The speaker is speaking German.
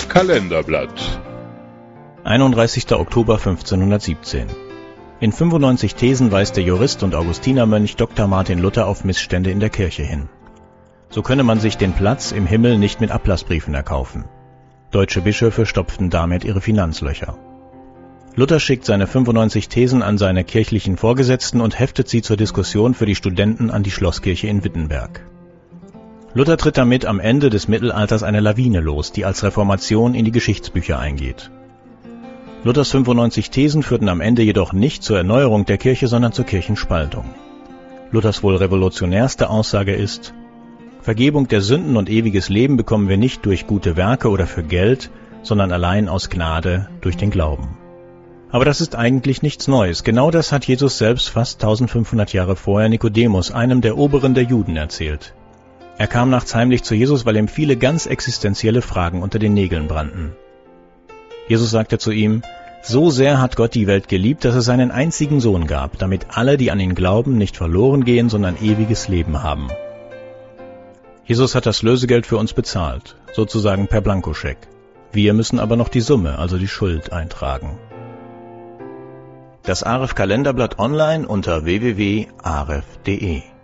Kalenderblatt. 31. Oktober 1517. In 95 Thesen weist der Jurist und Augustinermönch Dr. Martin Luther auf Missstände in der Kirche hin. So könne man sich den Platz im Himmel nicht mit Ablassbriefen erkaufen. Deutsche Bischöfe stopften damit ihre Finanzlöcher. Luther schickt seine 95 Thesen an seine kirchlichen Vorgesetzten und heftet sie zur Diskussion für die Studenten an die Schlosskirche in Wittenberg. Luther tritt damit am Ende des Mittelalters eine Lawine los, die als Reformation in die Geschichtsbücher eingeht. Luthers 95 Thesen führten am Ende jedoch nicht zur Erneuerung der Kirche, sondern zur Kirchenspaltung. Luthers wohl revolutionärste Aussage ist: Vergebung der Sünden und ewiges Leben bekommen wir nicht durch gute Werke oder für Geld, sondern allein aus Gnade durch den Glauben. Aber das ist eigentlich nichts Neues. Genau das hat Jesus selbst fast 1500 Jahre vorher Nikodemus, einem der Oberen der Juden, erzählt. Er kam nachts heimlich zu Jesus, weil ihm viele ganz existenzielle Fragen unter den Nägeln brannten. Jesus sagte zu ihm: So sehr hat Gott die Welt geliebt, dass es seinen einzigen Sohn gab, damit alle, die an ihn glauben, nicht verloren gehen, sondern ewiges Leben haben. Jesus hat das Lösegeld für uns bezahlt, sozusagen per Blankoscheck. Wir müssen aber noch die Summe, also die Schuld, eintragen. Das AREF Kalenderblatt online unter www.aref.de